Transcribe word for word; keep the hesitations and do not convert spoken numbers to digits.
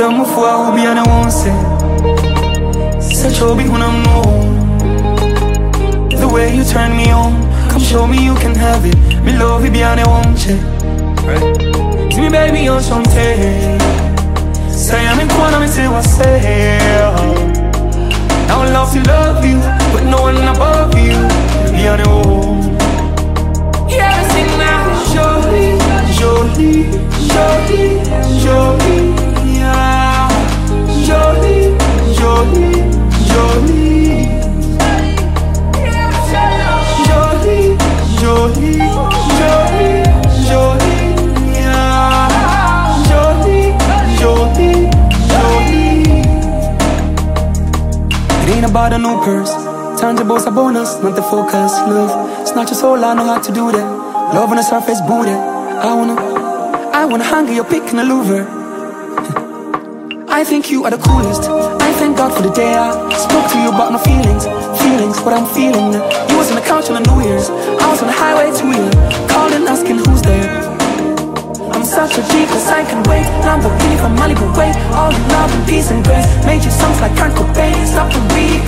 them before I will be on the one say. Such a big when I'm known. The way you turn me on, come show me you can have it. Me love you beyond the one check. Right. Give me baby on something. Say I'm in corner, me say what say. I would love to love you, but no one above you. Beyond the one. Yeah, sing now. Jolie, Jolie, Jolie, Jolie, yeah. Jolie, Jolie, Jolie, Jolie, Jolie, Jolie, Jolie, yeah. Jolie, Jolie, Jolie. It ain't about a new purse. Tangible's a bonus, not the focus. Love, it's not your soul, I know how to do that. Love on the surface, booty. I wanna, I wanna hang your pick in a louver. I think you are the coolest. I thank God for the day I spoke to you about my feelings. Feelings, what I'm feeling. You was on the couch on the New Year's. I was on the highway to you, calling, asking who's there. I'm such a G, cause I can wait. Lamborghini from Malibu, wait. All in love and peace and grace. Made you songs like Kurt Cobain. Stop the weed.